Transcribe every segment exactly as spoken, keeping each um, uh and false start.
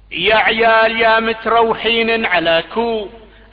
يا عيال يا متروحين على كو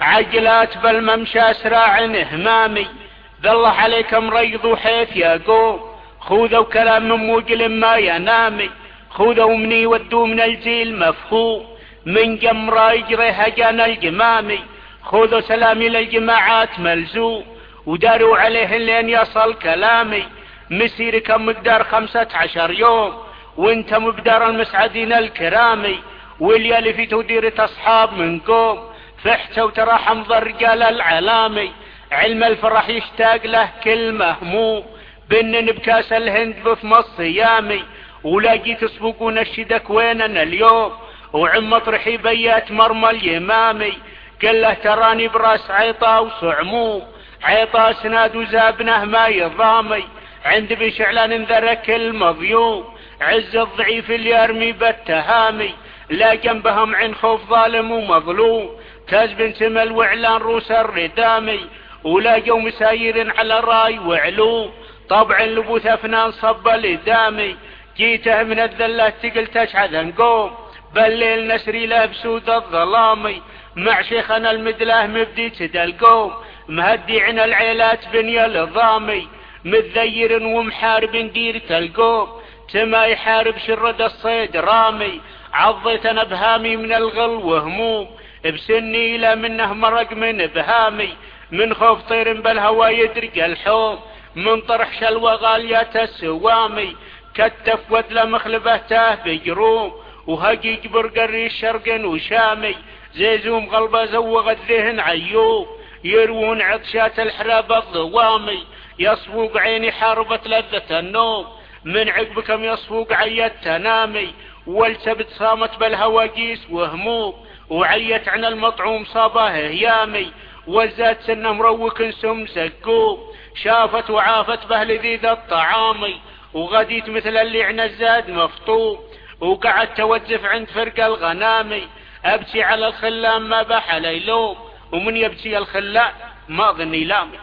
عجلات بالممشى اسراع همامي، ذا الله عليكم ريضوا حيث يا قوم، خذوا كلام من موجل ما ينامي، خذوا مني ودوا من الجيل مفهوم، من جمرة يجري هجان الجمامي، خذوا سلامي للجماعات ملزوم، وداروا عليه لين يصل كلامي، مسيركم مقدار خمسة عشر يوم، وانت مقدار المسعدين الكرامي، واللي في تديرة اصحاب من قوم، فحت وتراحم ضر رجال العلامي، علم الفرح يشتاق له كل مهموم، بنن بكاس الهند بفم الصيامي، ولاقي تسبقون الشدك ويننا اليوم، وعم مطرحي بيات مرمى اليمامي، قال له تراني براس عيطا وصعموم، عيطا سناد وزابنه ما يضامي، عند بشعلان انذرك المضيوم، عز الضعيف اللي يرمي بالتهامي، لا جنبهم عن خوف ظالم ومظلوم، تاج بنت مل واعلان روس الردامي، ولا جو مساير على راي وعلوم، طبعا لبوث افنان صب الادامي، جيته من الذلة تقل تشعد نقوم، بالليل نسري له بسود الظلامي، مع شيخنا المدله مبدي تدلقوم، مهدي عن العيلات بني الضامي، متذير ومحارب دير تلقوم، تما يحارب شرد الصيد رامي، عضيتنا بهامي من الغل وهموم، بسني الى منه مرق من بهامي، من خوف طير بالهوا يدرق الحوم، من طرح شلوى غالية السوامي، كتف ودل مخلبه تاه بجروم، وهقيق برقري شرق وشامي، زيزوم غلبه زوغ الذهن عيوب، يروون عطشات الحراب الضوامي، يصفوق عيني حاربت لذة النوم، من عقبكم يصفوق عيت تنامي، والتبت صامت بالهواقيس وهموم، وعيت عن المطعوم صابه هيامي، وزات سنه مروك سم سكوب، شافت وعافت به لذيذ الطعامي، وغديت مثل اللي عن الزاد مفطوم، وقعدت توجف عند فرق الغنامي، ابكي على الخلام ما بح ليلوم، ومن يبكي الخلام ما ظني لامي.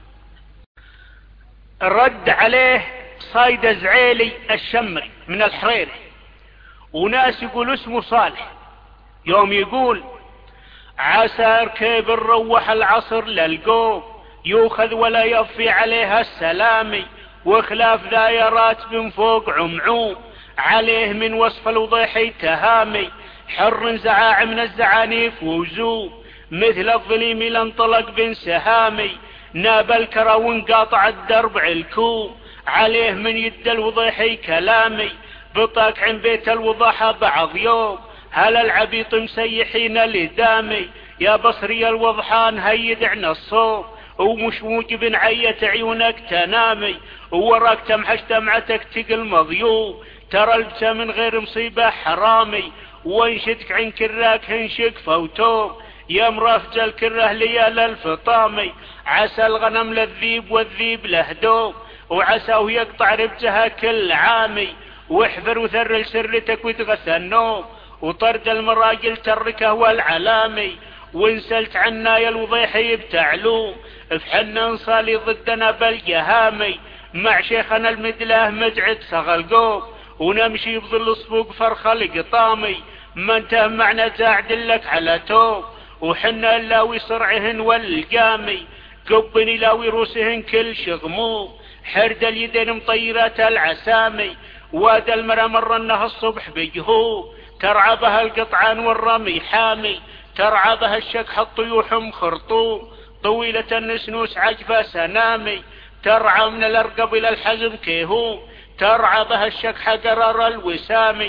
رد عليه صايد زعيلي الشمري من الحريري، وناس يقول اسمه صالح، يوم يقول عسى ركيب نروح العصر للقوم، يوخذ ولا يفي عليها السلامي، وخلاف دايرات من فوق عمعوم، عليه من وصف الوضيحي تهامي، حر زعاع من الزعانيف وزوم، مثل الظليم لانطلق بن سهامي، ناب الكرى وانقاطع الدرب علكوم، عليه من يد الوضيحي كلامي، بطاق عن بيت الوضاحة بعض يوم، هل العبيط مسيحين لدامي، يا بصري الوضحان هيد عنا الصوم، ومش موجب عيت عيونك تنامي، ووراك تمحش دمعتك تقل مضيوم، ترى البسه من غير مصيبة حرامي، وانشدك عن كراك هنشك فوتوم، يا مرافج الكره ليال الفطامي، عسى الغنم للذيب والذيب لهدوم، وعساه يقطع ربجها كل عامي، واحذر وثر لسرتك وتغثى النوم، وطرد المراجل تركه والعلامي، وانسلت عنا يا الوضيحي بتعلوم، فحنا نصالي ضدنا بالجهامي، مع شيخنا المدله مدعد صغلقوم، ونمشي بظل صفوق فرخ القطامي، ما انته معنا زاعد لك على توم، وحنا اللاوي صرعهن والقامي، قبني لاوي روسهن كل شغموم، حرد اليدين مطيرات العسامي، واد المرا مرنه الصبح بجهو، ترعى بها القطعان والرمي حامي، ترعى بها الشكح الطيوح مخرطوم، طويلة النسنوس عجبة سنامي، ترعى من الارقب الى الحزم كيهوم، ترعى بها الشكح قرار الوسامي،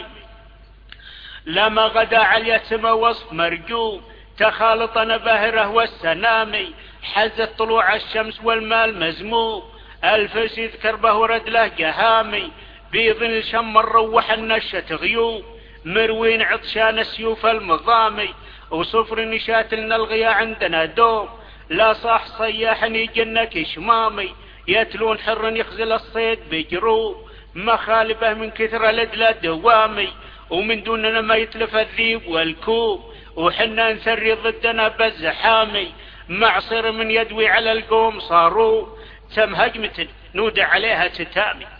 لما غدا على سما وصف مرجوم، تخالط نباهره والسنامي، حزت طلوع الشمس والمال مزموم، الفس يذكر به ورد له جهامي، بيضن الشم الروح النشة غيوم، مروين عطشان السيوف المضامي، وصفر نشات لنا الغيا عندنا دوم، لا صاح صياح يجنك شمامي، يتلون حر يخزل الصيد بجروم، مخالبه من كثر لدلا دوامي، ومن دوننا ما يتلف الذيب والكوب، وحنا نسري ضدنا بالزحامي، معصر من يدوي على القوم صاروا، تم هجمة نودع عليها تتامي.